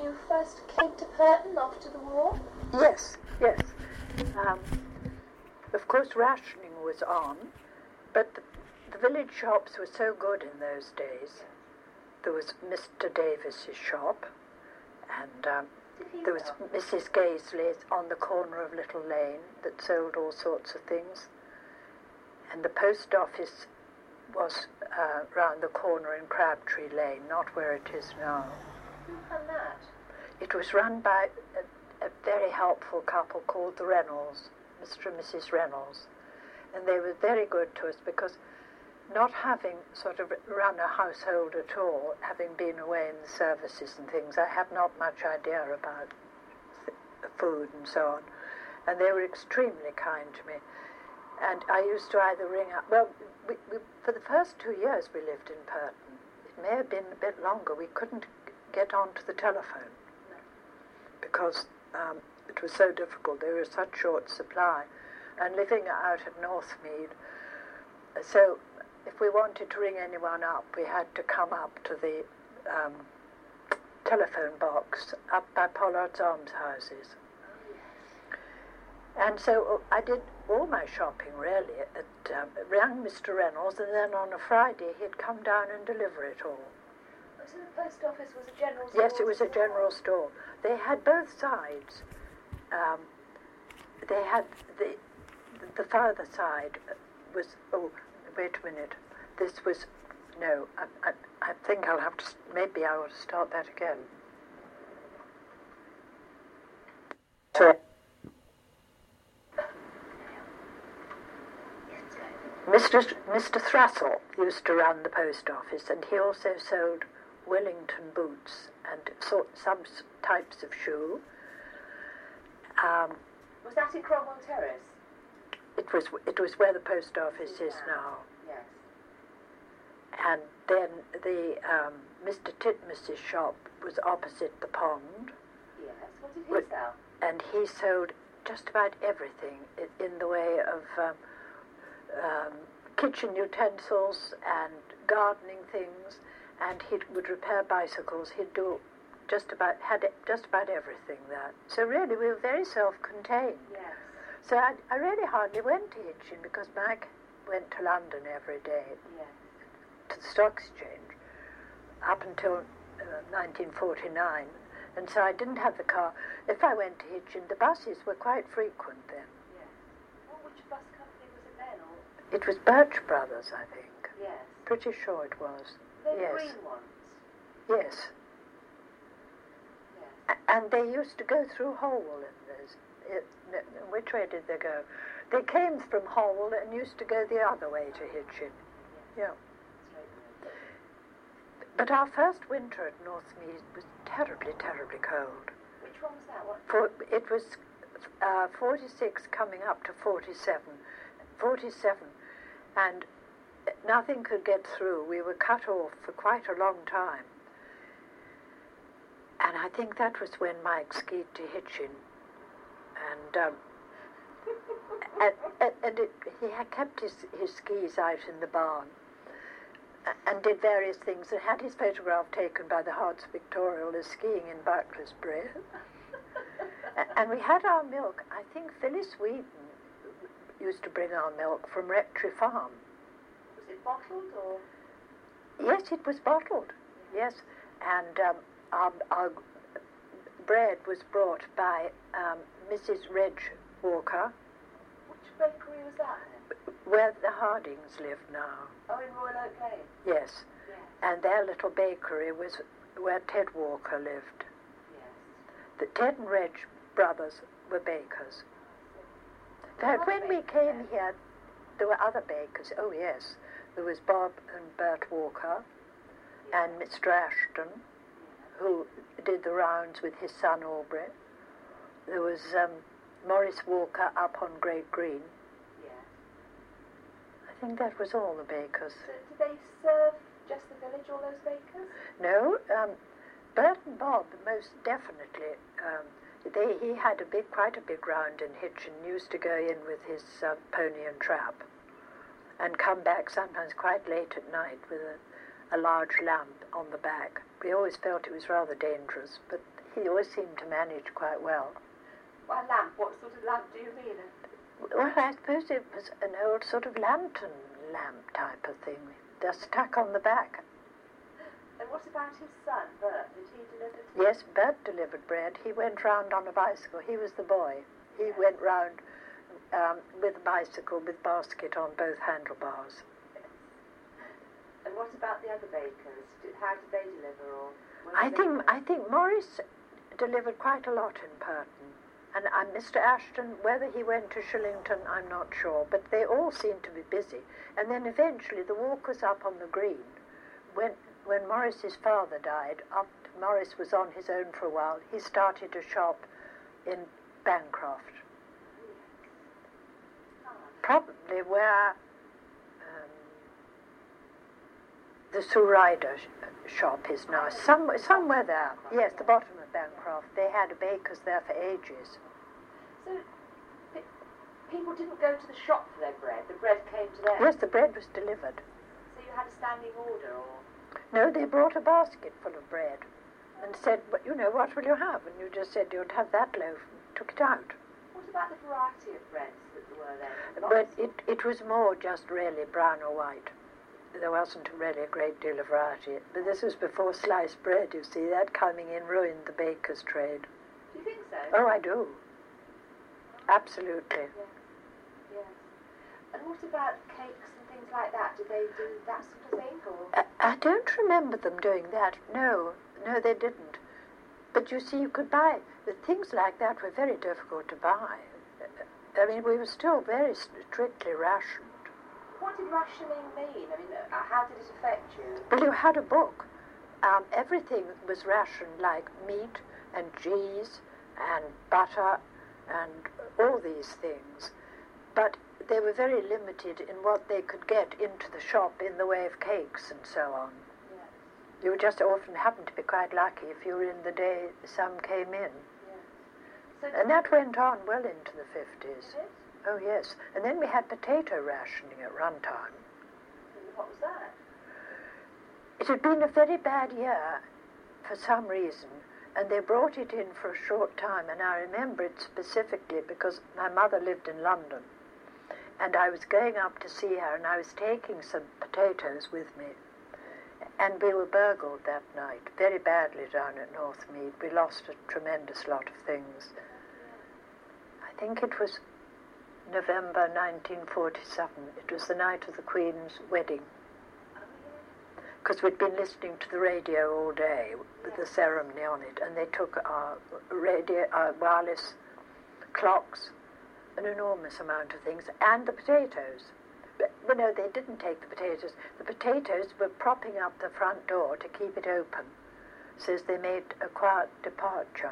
you first came to Purton after the war? Yes, yes. Of course, rationing was on, but the village shops were so good in those days. There was Mr. Davis's shop, and there was Mrs. Gaisley's on the corner of Little Lane that sold all sorts of things. And the post office was round the corner in Crabtree Lane, not where it is now. Who ran that? It was run by a very helpful couple called the Reynolds, Mr. and Mrs. Reynolds. And they were very good to us because not having sort of run a household at all, having been away in the services and things, I had not much idea about food and so on. And they were extremely kind to me. And I used to either ring up, well, we, for the first 2 years we lived in Purton. It may have been a bit longer. We couldn't get onto the telephone because it was so difficult. There was such short supply. And living out at Northmead, so if we wanted to ring anyone up, we had to come up to the telephone box up by Pollard's Almshouses. And so I did all my shopping, really, rang Mr. Reynolds, and then on a Friday he'd come down and deliver it all. So the post office was a general store? Yes, it was a general store. They had both sides. They had the farther side was, oh, wait a minute, this was, no, I think I'll have to, maybe I will start that again. Sorry. Mr. Thrassell used to run the post office, and he also sold Wellington boots and some types of shoe. Was that in Cromwell Terrace? It was where the post office is now. Yes. And then the Mr. Titmus's shop was opposite the pond. Yes. What did he sell? And he sold just about everything in the way of kitchen utensils and gardening things, and he would repair bicycles. He'd do just about everything there. So really, we were very self-contained. Yes. So I really hardly went to Hitchin because Mike went to London every day, Yes. to the Stock Exchange, up until 1949. And so I didn't have the car. If I went to Hitchin, the buses were quite frequent then. Yes. Which bus company was it then? Or? It was Birch Brothers, I think. Yes. Pretty sure it was. The yes. green ones? Yes. Yes. And they used to go through Holwell in those. Which way did they go? They came from Holwell and used to go the other way to Hitchin. Yes. Yeah. But our first winter at Northmead was terribly, terribly cold. Which one was that one? It was 46 coming up to 47. 47. And nothing could get through. We were cut off for quite a long time. And I think that was when Mike skied to Hitchin. And he had kept his skis out in the barn and did various things and had his photograph taken by the Herts Pictorial as skiing in Bucklersbury. And we had our milk. I think Phyllis Wheaton used to bring our milk from Rectory Farm. Was it bottled or? Yes, it was bottled. Yes, and our bread was brought by Mrs. Reg Walker. Which bakery was that? Where the Hardings live now. Oh, in Royal Oak Lane? Yes. Yes. And their little bakery was where Ted Walker lived. Yes. The Ted and Reg brothers were bakers. In fact, when we came here, there were other bakers. Oh, yes. There was Bob and Bert Walker and Mr. Ashton, who did the rounds with his son Aubrey. There was Maurice Walker up on Great Green. Yes. I think that was all the bakers. So did they serve just the village, all those bakers? No, Bert and Bob most definitely. He had quite a big round in Hitchin, used to go in with his pony and trap, and come back sometimes quite late at night with a large lamp on the back. We always felt it was rather dangerous, but he always seemed to manage quite well. Well, a lamp, what sort of lamp do you mean? Well, I suppose it was an old sort of lantern lamp type of thing, just stuck on the back. And what about his son, Bert? Did he deliver to Yes, Bert delivered bread. He went round on a bicycle. He was the boy. He went round with a bicycle with basket on both handlebars. And what about the other bakers? How did they deliver? Or I think Morris delivered quite a lot in Purton. And Mr. Ashton, whether he went to Shillington, I'm not sure, but they all seemed to be busy. And then eventually the walk was up on the green. When Morris's father died, after Morris was on his own for a while, he started a shop in Bancroft. Probably where the Sue Ryder shop is now. Somewhere there. Yes, the bottom of Bancroft. They had a baker's there for ages. So people didn't go to the shop for their bread. The bread came to them. Yes, the bread was delivered. So you had a standing order, or? No, they brought a basket full of bread and said, "But you know, what will you have?" And you just said you'd have that loaf and took it out. What about the variety of breads that were there? But it was more just really brown or white. There wasn't really a great deal of variety. But this was before sliced bread, you see. That coming in ruined the baker's trade. Do you think so? Oh, I do. Absolutely. Yes. And what about cakes and things like that? Did they do that sort of thing? Or? I don't remember them doing that. No, they didn't. But you see, you could buy things like that were very difficult to buy. I mean, we were still very strictly rationed. What did rationing mean? I mean, how did it affect you? Well, you had a book. Everything was rationed, like meat and cheese and butter and all these things. But they were very limited in what they could get into the shop in the way of cakes and so on. Yes. You just often happened to be quite lucky if you were in the day some came in. Yes. So And that went on well into the 50s. did it? Oh, yes. And then we had potato rationing at one time. And what was that? It had been a very bad year for some reason, and they brought it in for a short time, and I remember it specifically because my mother lived in London, and I was going up to see her, and I was taking some potatoes with me, and we were burgled that night, very badly down at Northmead. We lost a tremendous lot of things. I think it was November 1947. It was the night of the Queen's wedding. Because we'd been listening to the radio all day with the ceremony on it, and they took our wireless clocks, an enormous amount of things, and the potatoes. But no, they didn't take the potatoes. The potatoes were propping up the front door to keep it open, so as they made a quiet departure.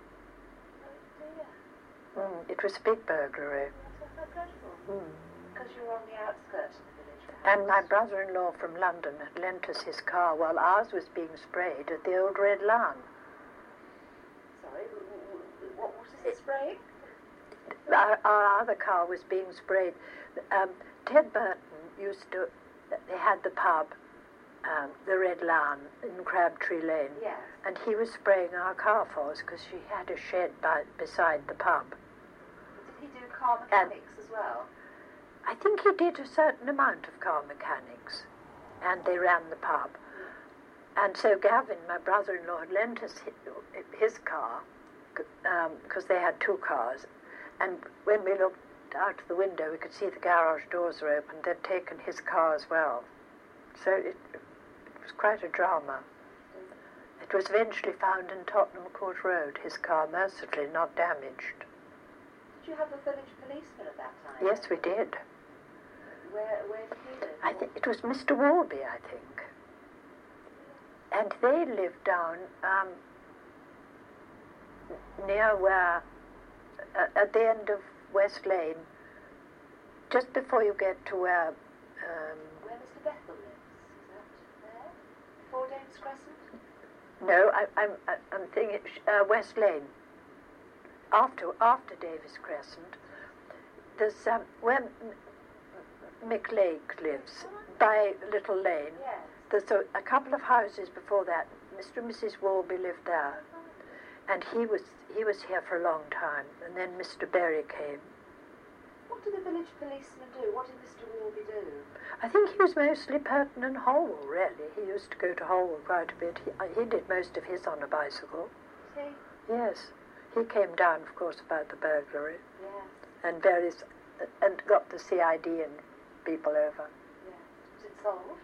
It was a big burglary. Because you were on the outskirts of the village. And my brother-in-law from London had lent us his car while ours was being sprayed at the Old Red Lion. Sorry, what was this spraying? Our other car was being sprayed. Ted Burton they had the pub, the Red Lion in Crabtree Lane. Yes. And he was spraying our car for us because she had a shed beside the pub. Did he do car mechanics as well? I think he did a certain amount of car mechanics, and they ran the pub. And so Gavin, my brother-in-law, had lent us his car, because they had two cars, and when we looked out the window we could see the garage doors were open. They'd taken his car as well. So it was quite a drama. It was eventually found in Tottenham Court Road, his car, mercifully not damaged. Did you have a village policeman at that time? Yes, we did. Where did he live? I think it was Mr. Walby, I think. And they lived down near where, at the end of West Lane, just before you get to where... Where Mr. Bethel lives, is that there? Before Davis Crescent? No, I'm thinking West Lane. After Davis Crescent, there's where Mick Lake lives, by Little Lane. Yes. there's a couple of houses before that. Mr. and Mrs. Warby lived there, and he was here for a long time. And then Mr. Berry came. What did the village policeman do? What did Mr. Warby do? I think he was mostly Purton and Holwell, really. He used to go to Holwell quite a bit. He did most of his on a bicycle. See? Yes. He came down, of course, about the burglary. Yes. And got the CID and people over. Yes. Was it solved?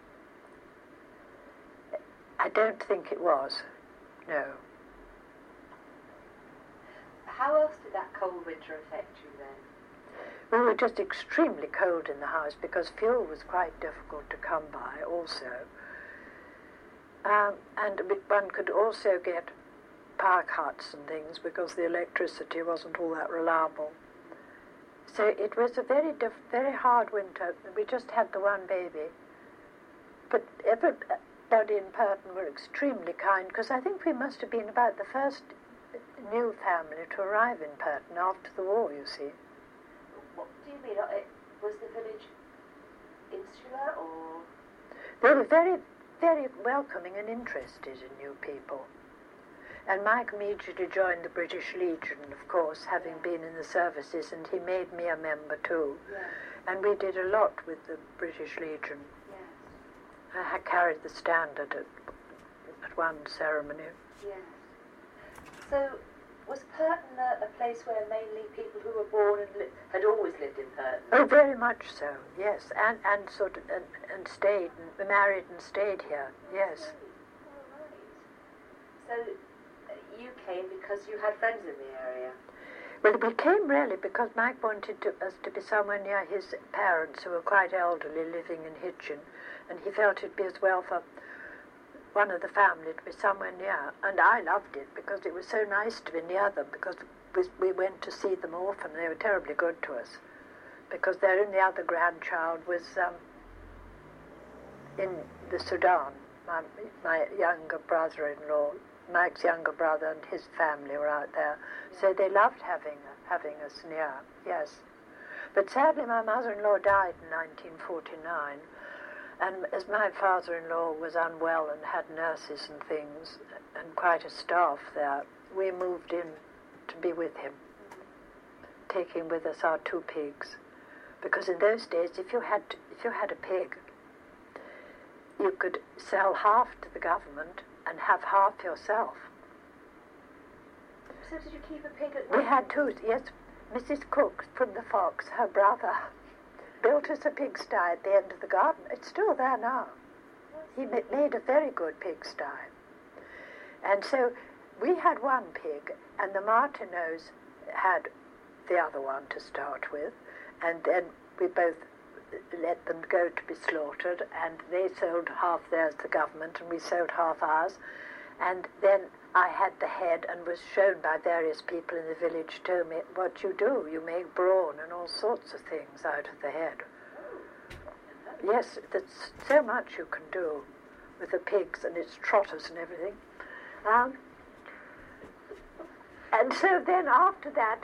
I don't think it was. No. How else did that cold winter affect you then? We were just extremely cold in the house because fuel was quite difficult to come by also. And one could also get power cuts and things because the electricity wasn't all that reliable. So it was a very hard winter. We just had the one baby. But everybody in Purton were extremely kind because I think we must have been about the first new family to arrive in Purton after the war, you see. What do you mean? Was the village insular or...? They were very, very welcoming and interested in new people. And Mike immediately joined the British Legion, of course, having been in the services, and he made me a member too. Yes. And we did a lot with the British Legion. Yes. I carried the standard at one ceremony. Yes. So, was Purton a place where mainly people who were born and had always lived in Purton? Oh, very much so, yes. And sort of, and stayed, and married and stayed here, yes. All right. So, you came because you had friends in the area? Well, we came really because Mike wanted us to be somewhere near his parents, who were quite elderly, living in Hitchin, and he felt it'd be as well for one of the family to be somewhere near. And I loved it because it was so nice to be near them, because we went to see them often. They were terribly good to us, because their only other grandchild was in the Sudan. My younger brother-in-law, Mike's younger brother, and his family were out there. So they loved having us near, yes. But sadly my mother-in-law died in 1949, and as my father-in-law was unwell and had nurses and things, and quite a staff there, we moved in to be with him, taking with us our 2 pigs. Because in those days, if you had a pig, you could sell half to the government and have half yourself. So did you keep a pig at... We had 2, yes. Mrs. Cook from the Fox, her brother, built us a pigsty at the end of the garden. It's still there now. He made a very good pigsty. And so we had 1 pig, and the Martineaus had the other one to start with, and then we both let them go to be slaughtered, and they sold half theirs to the government, and we sold half ours. And then I had the head and was shown by various people in the village, told me what you do. You make brawn and all sorts of things out of the head. Yes, there's so much you can do with the pigs and its trotters and everything. And so then after that,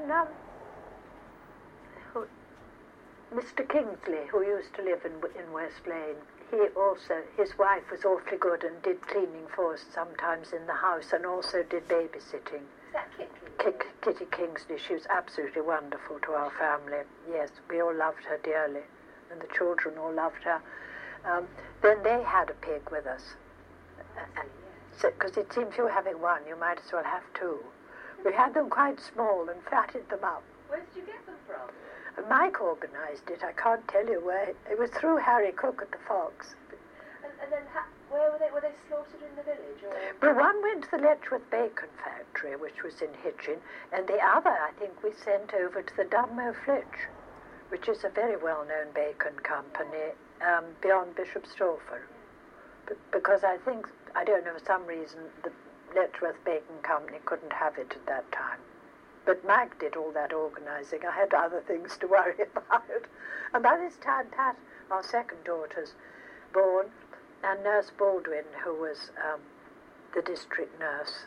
Mr. Kingsley, who used to live in West Lane, his wife was awfully good and did cleaning for us sometimes in the house, and also did babysitting. Is that Kitty Kingsley, she was absolutely wonderful to our family. Yes, we all loved her dearly, and the children all loved her. Then they had a pig with us. Because it seems you're having 1, you might as well have 2. We had them quite small and fatted them up. Where did you get them from? Mike organised it. I can't tell you where. It was through Harry Cook at the Fox. And then where were they? Were they slaughtered in the village? Or? Well, one went to the Letchworth Bacon Factory, which was in Hitchin, and the other, I think, we sent over to the Dunmow Flitch, which is a very well-known bacon company beyond Bishop Stortford. Because I don't know, for some reason, the Letchworth Bacon Company couldn't have it at that time. But Mike did all that organising. I had other things to worry about. And by this time, Pat, our second daughter's born, and Nurse Baldwin, who was the district nurse,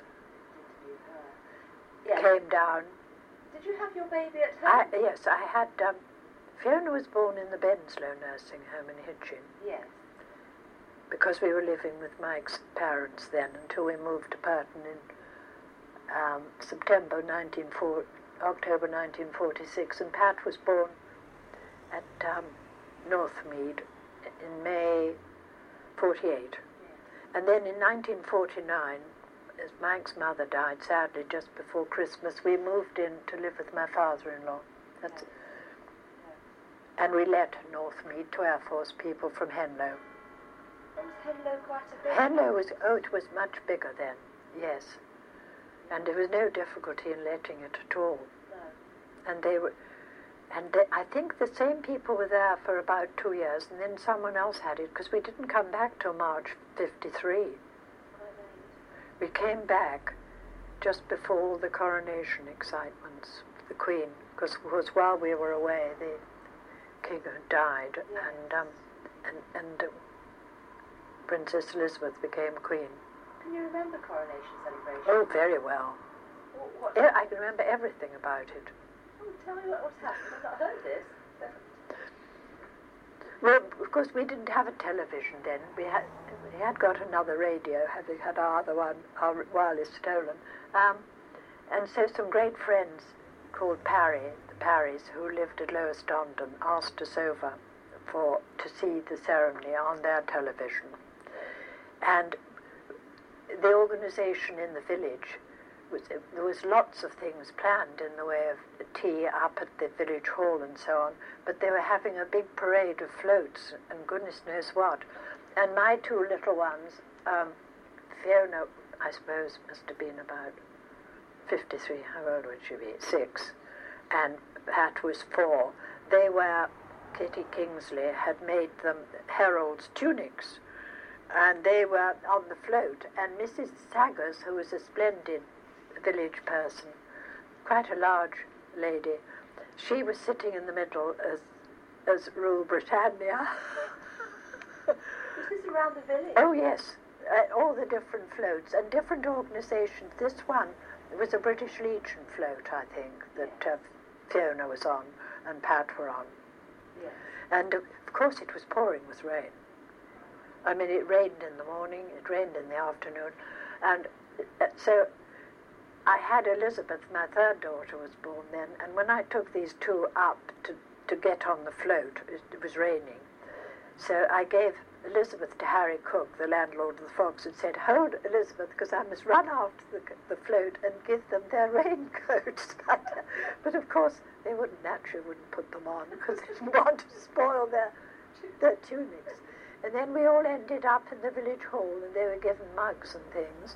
came down. Did you have your baby at home? Yes, I had... Fiona was born in the Benslow nursing home in Hitchin. Yes. because we were living with Mike's parents then until we moved to Purton in October 1946, and Pat was born at Northmead in May 48. And then in 1949, as Mike's mother died, sadly, just before Christmas, we moved in to live with my father-in-law. And we let Northmead to Air Force people from Henlow. Was Henlow quite a big? Henlow was, it was much bigger then, yes. And there was no difficulty in letting it at all. No. And I think the same people were there for about 2 years, and then someone else had it, because we didn't come back till March 53. We came back just before all the coronation excitements, the Queen, because while we were away, the King had died, Yes. and Princess Elizabeth became Queen. Can you remember coronation celebrations? Oh, very well. What? Yeah, I can remember everything about it. Oh, tell me what's happened. I've not heard this. Well, of course, we didn't have a television then. We had got another radio, having had our other one, our wireless stolen. And so some great friends called the Parrys, who lived at Lower Stondon, asked us over to see the ceremony on their television. And the organisation in the village, there was lots of things planned in the way of tea up at the village hall and so on, but they were having a big parade of floats and goodness knows what. And my two little ones, Fiona, I suppose, must have been about 53, how old would she be? 6. And Pat was 4. They were, Kitty Kingsley had made them heralds' tunics, and they were on the float, and Mrs. Saggers, who was a splendid village person, quite a large lady, she was sitting in the middle as Rule Britannia. Was this around the village? Oh yes, all the different floats and different organisations. This one was a British Legion float, I think, that Fiona was on and Pat were on. Yes. And of course it was pouring with rain. I mean, it rained in the morning, it rained in the afternoon, and so I had Elizabeth, my third daughter, was born then, and when I took these two up to get on the float, it was raining. So I gave Elizabeth to Harry Cook, the landlord of the Fox, and said, "Hold Elizabeth, because I must run after the float and give them their raincoats." But of course, they naturally wouldn't put them on, because they didn't want to spoil their tunics. And then we all ended up in the village hall, and they were given mugs and things.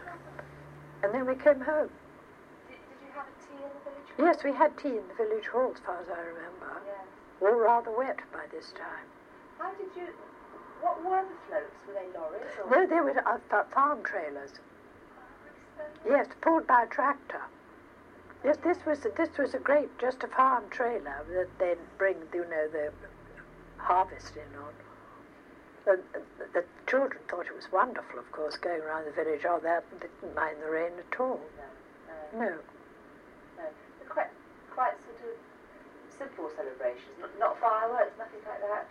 And then we came home. Did you have a tea in the village? Yes, we had tea in the village hall, as far as I remember. Yes. All rather wet by this time. How did you... What were the floats? Were they lorries? Or... No, they were farm trailers. Yes, pulled by a tractor. Yes, this was just a farm trailer that they'd bring, the harvest in on. The children thought it was wonderful, of course, going around the village. Oh, they didn't mind the rain at all. No. They're quite sort of simple celebrations, not fireworks, nothing like that.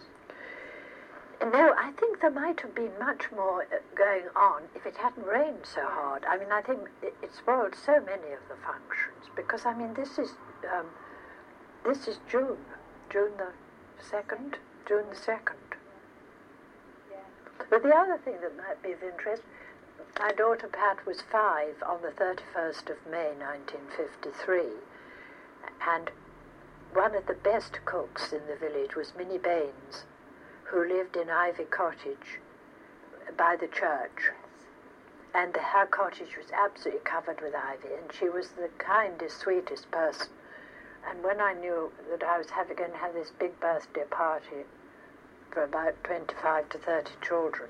No, I think there might have been much more going on if it hadn't rained so hard. I mean, I think it spoiled so many of the functions, because, I mean, this is June the 2nd. But the other thing that might be of interest, my daughter Pat was 5 on the 31st of May 1953, and one of the best cooks in the village was Minnie Baines, who lived in Ivy Cottage by the church. And her cottage was absolutely covered with ivy, and she was the kindest, sweetest person. And when I knew that I was going to have this big birthday party for about 25 to 30 children,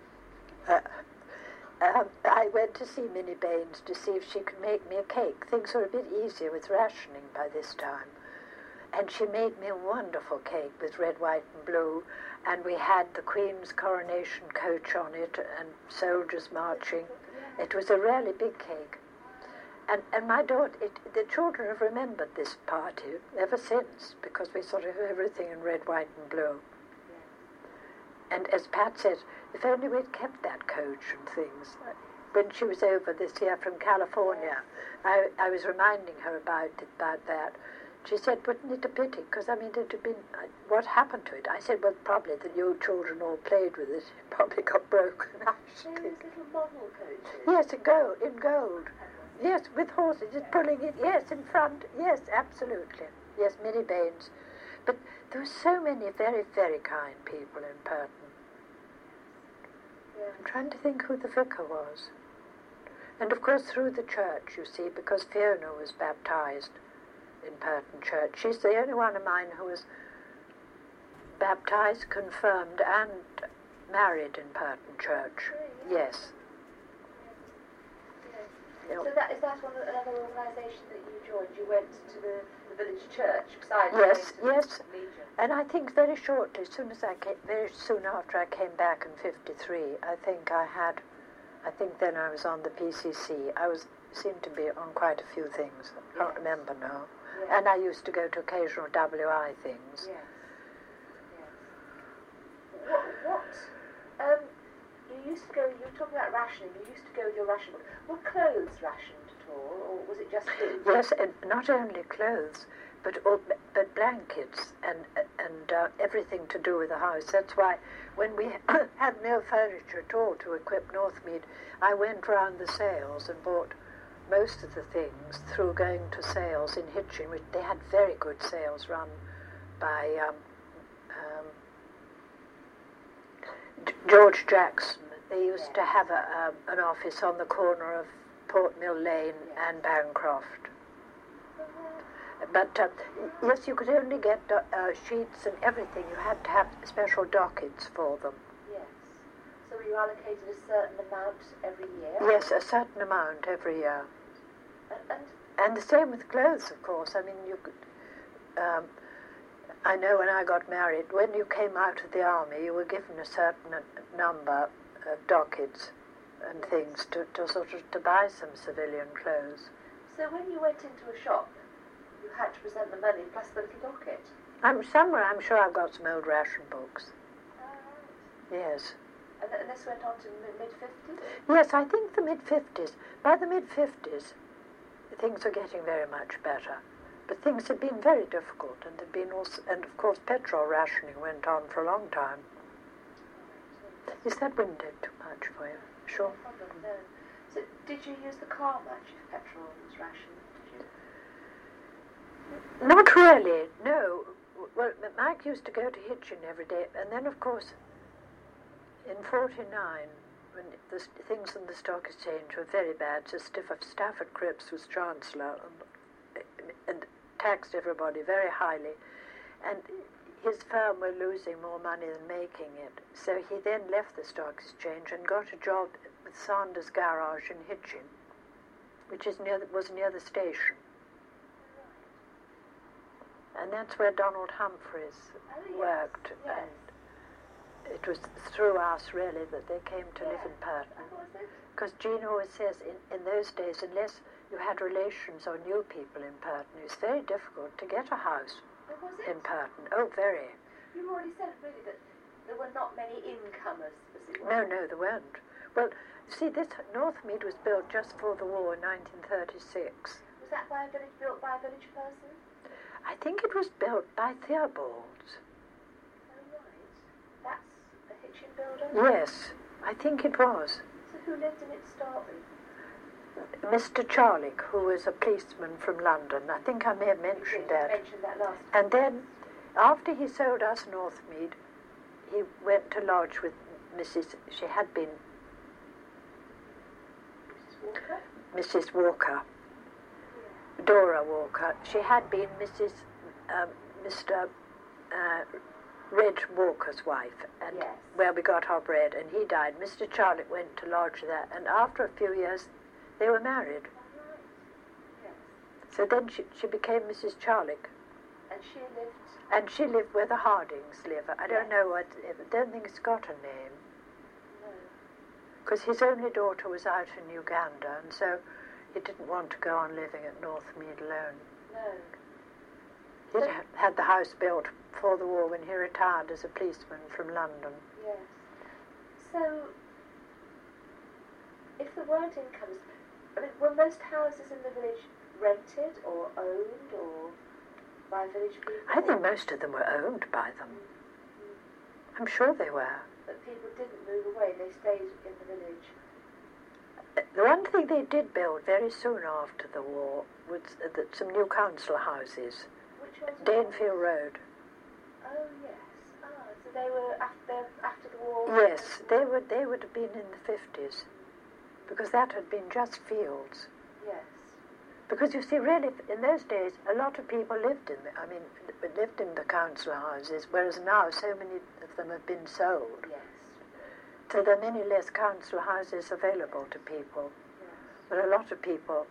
I went to see Minnie Baines to see if she could make me a cake. Things were a bit easier with rationing by this time. And she made me a wonderful cake with red, white and blue, and we had the Queen's coronation coach on it and soldiers marching. It was a really big cake. And my daughter, the children have remembered this party ever since, because we sort of have everything in red, white and blue. And as Pat said, if only we'd kept that coach and things. When she was over this year from California, I was reminding her about that. She said, wouldn't it a pity? Because, I mean, it had been, what happened to it? I said, well, probably the new children all played with it. It probably got broken. Those little model coaches? Yes, in gold. Yes, with horses, just pulling it, yes, in front. Yes, absolutely. Yes, Minnie Baines. But there were so many very, very kind people in Purton. Yeah. I'm trying to think who the vicar was. And of course through the church, you see, because Fiona was baptized in Purton Church. She's the only one of mine who was baptized, confirmed and married in Purton Church. Really? Yes. Yeah. So is that another organisation that you joined? You went to the village church besides Yes. Legion? And I think very shortly, very soon after I came back in '53, I think then I was on the PCC. Seemed to be on quite a few things. I can't remember now. Yeah. And I used to go to occasional WI things. Yes. What you used to go, you were talking about rationing, you used to go with your ration book. Were clothes rationed at all, or was it just food? Yes, and not only clothes, but blankets and everything to do with the house. That's why when we had no furniture at all to equip Northmead, I went round the sales and bought most of the things through going to sales in Hitchin, which they had very good sales run by George Jackson. They used to have an office on the corner of Port Mill Lane and Bancroft. But yes, you could only get sheets and everything. You had to have special dockets for them. Yes. So were you allocated a certain amount every year? Yes, a certain amount every year. And the same with clothes, of course. I mean, you could. I know when I got married, when you came out of the army, you were given a certain number of dockets and things to buy some civilian clothes. So when you went into a shop, you had to present the money plus the little docket? I'm sure I've got some old ration books. Yes. And this went on to mid-50s? Yes, I think the mid-50s. By the mid-50s, things were getting very much better. But things had been very difficult, and and of course petrol rationing went on for a long time. Is that window too much for you? Sure. No problem, no. So did you use the car much if petrol was rationed? Did you? Not really, no. Well, Mike used to go to Hitchin every day, and then of course in '49, when the things in the stock exchange were very bad, so Stafford Cripps was Chancellor and taxed everybody very highly, and his firm were losing more money than making it. So he then left the stock exchange and got a job with Sanders Garage in Hitchin, which was near the station. And that's where Donald Humphreys worked. Yes. And it was through us, really, that they came to live in Purton. Because Jean always says, in those days, unless you had relations or knew people in Purton, it was very difficult to get a house in Purton. Oh, very. You already said, really, that there were not many incomers, as it were. No, there weren't. Well, see, this Northmead was built just before the war in 1936. Was that built by a village person? I think it was built by Theobald's. Oh, right. That's a Hitchin builder? Yes, I think it was. So who lived in it to start with? Mr. Charlick, who was a policeman from London. I think I may have mentioned that. You mentioned that last time. And then, after he sold us Northmead, he went to lodge with she had been Mrs. Walker, Dora Walker. She had been Mr. Reg Walker's wife, and yes. where we got our bread, and he died. Mr. Charlick went to lodge there, and after a few years, they were married. Yes. So then she became Mrs. Charlick. And she lived where the Hardings live. I don't know I don't think it's got a name. No. Because his only daughter was out in Uganda, and so he didn't want to go on living at Northmead alone. No. He'd had the house built before the war when he retired as a policeman from London. Yes. So, if there weren't incomes, I mean, were most houses in the village rented or owned or by village people? I think most of them were owned by them. I'm sure they were. But people didn't move away, they stayed in the village. The one thing they did build very soon after the war was some new council houses. Which ones? Danefield Road. Oh yes. Ah, so they were after the war. Yes, they would have been in the 50s, because that had been just fields. Yes. Because you see, really, in those days, a lot of people lived in the council houses, whereas now so many of them have been sold. Yes. So there are many less council houses available to people. Yes. But a lot of people,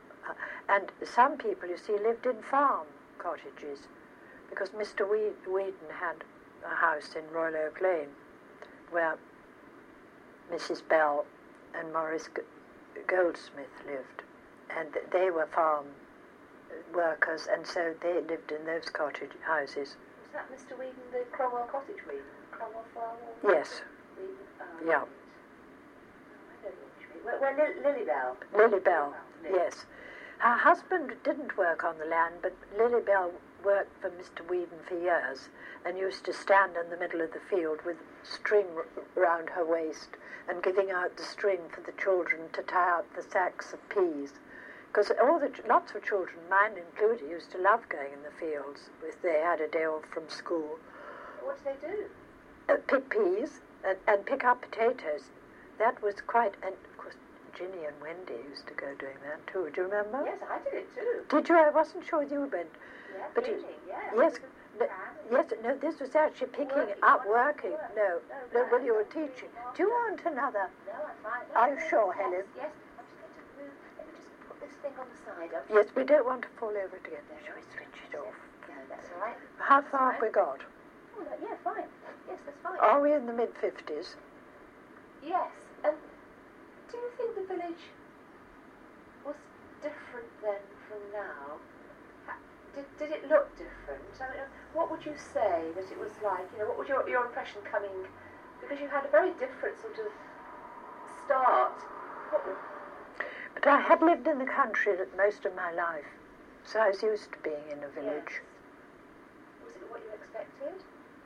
and some people, you see, lived in farm cottages, because Mr. Whedon had a house in Royal Oak Lane, where Mrs. Bell and Maurice Goldsmith lived. And they were farm workers, and so they lived in those cottage houses. Was that Mr. Whedon, the Cromwell Cottage Whedon? Cromwell Farm? Yes. Whedon? Oh, Yeah. right. Oh, I don't know which way. Where Lily Bell? Lily Bell, lived. yes. Her husband didn't work on the land, but Lily Bell worked for Mr. Whedon for years and used to stand in the middle of the field with string round her waist and giving out the string for the children to tie up the sacks of peas. Because lots of children, mine included, used to love going in the fields if they had a day off from school. What did they do? Pick peas and pick up potatoes. That was quite, and of course Ginny and Wendy used to go doing that too. Do you remember? Yes, I did it too. Did you? I wasn't sure you went. Yeah, But cleaning, yes. Yes, With a pan. no, this was actually picking Working, up, you wanted to working. work. No, No, well, you were no, teaching. no, Do you no. want another? No, I'm fine. Are you Yes, sure, yes, Helen? Yes, I'm just going to move. Let me just put this thing on the side. Yes, we don't want to fall over it again. Shall we switch it off? No, that's all right. How far have we got? Oh, no, yeah, fine. Yes, that's fine. Are we in the mid-50s? Yes, and do you think the village was different then from now? Did it look different? I mean, what would you say that it was like? You know, what was your impression coming? Because you had a very different sort of start. But I had lived in the country most of my life, so I was used to being in a village. Yes. Was it what you expected?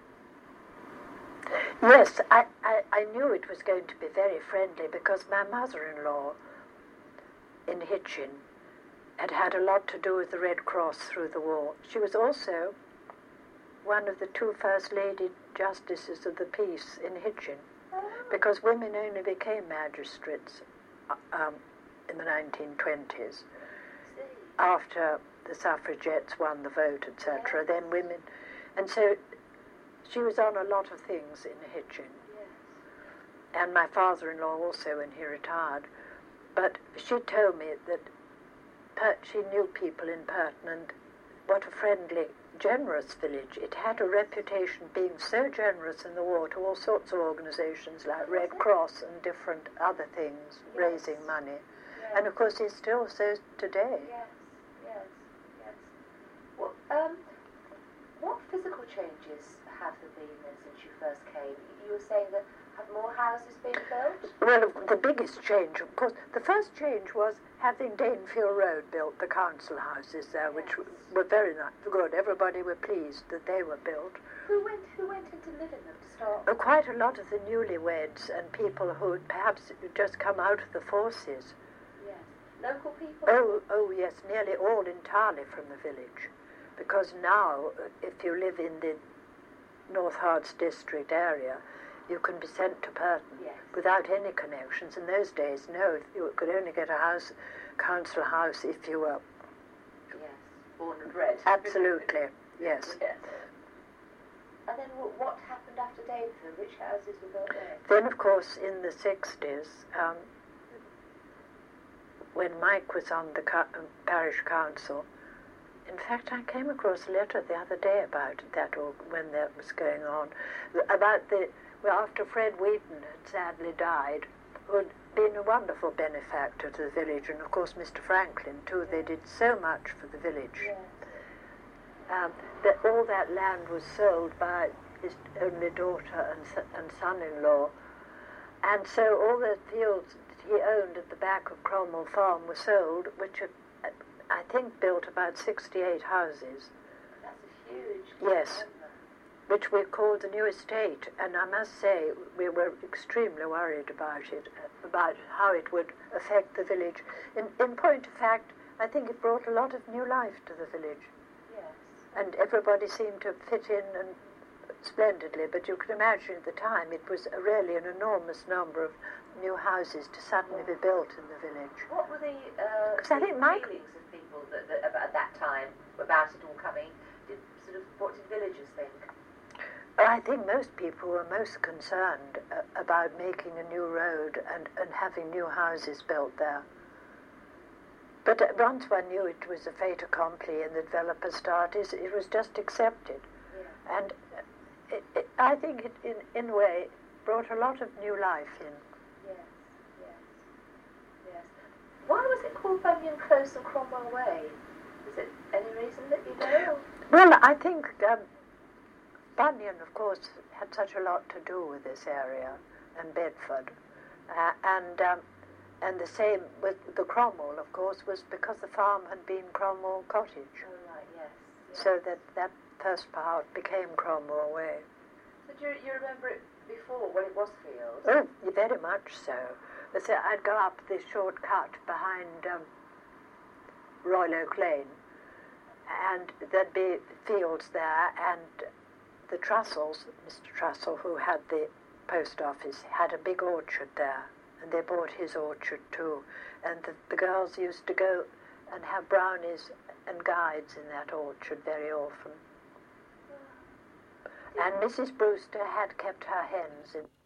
Yes, I knew it was going to be very friendly because my mother-in-law in Hitchin had a lot to do with the Red Cross through the war. She was also one of the two first lady justices of the peace in Hitchin, because women only became magistrates in the 1920s after the suffragettes won the vote, etc. Then women, and so she was on a lot of things in Hitchin. Yes. And my father-in-law also when he retired. But she told me that she knew people in Purton, and what a friendly, generous village. It had a reputation being so generous in the war to all sorts of organisations like Red Cross and different other things, raising money. Yes. And of course it's still so today. Yes, yes, yes. Well, what physical changes have there been then since you first came? You were saying that have more houses been built? Well, the biggest change, of course, the first change was having Danefield Road built, the council houses there, which were very good. Everybody were pleased that they were built. Who went in to live in them to start? Quite a lot of the newlyweds and people who had perhaps just come out of the forces. Yes. Local people? Oh yes, nearly all entirely from the village. Because now, if you live in the North Harts district area, you can be sent to Purton without any connections. In those days, no, you could only get a council house if you were... Yes, born and bred. Absolutely, yes. Yes. And then what happened after Danefield? Which houses were built there? Then, of course, in the 60s, when Mike was on the parish council, in fact, I came across a letter the other day about that, or when that was going on, about after Fred Wheaton had sadly died, who had been a wonderful benefactor to the village, and of course Mr. Franklin too. They did so much for the village. Yes. That all that land was sold by his only daughter and son-in-law. And so all the fields that he owned at the back of Cromwell Farm were sold, which I think built about 68 houses. That's a huge... Yes, which we called the new estate. And I must say, we were extremely worried about it, about how it would affect the village. In point of fact, I think it brought a lot of new life to the village. Yes. And everybody seemed to fit in and splendidly, but you can imagine at the time it was really an enormous number of new houses to suddenly be built in the village. What were the I think feelings of people at that time about it all coming? What did villagers think? I think most people were most concerned about making a new road and having new houses built there. But once one knew it was a fait accompli and the developer started, it was just accepted. Yeah. And I think it, in a way, brought a lot of new life in. Yes, yes, yes. Why was it called Bunyan Close and Cromwell Way? Is it any reason that you know? Well, I think Bunyan, of course, had such a lot to do with this area and Bedford. And the same with the Cromwell, of course, was because the farm had been Cromwell Cottage. Oh, right, yes. Yes. So that first part became Cromwell Way. So do you remember it before, when it was fields? Oh, very much so. So I'd go up this short cut behind Royal Oak Lane, and there'd be fields there, and the Trussells, Mr. Trussell, who had the post office, had a big orchard there, and they bought his orchard too. And the girls used to go and have brownies and guides in that orchard very often. And Mrs. Brewster had kept her hens in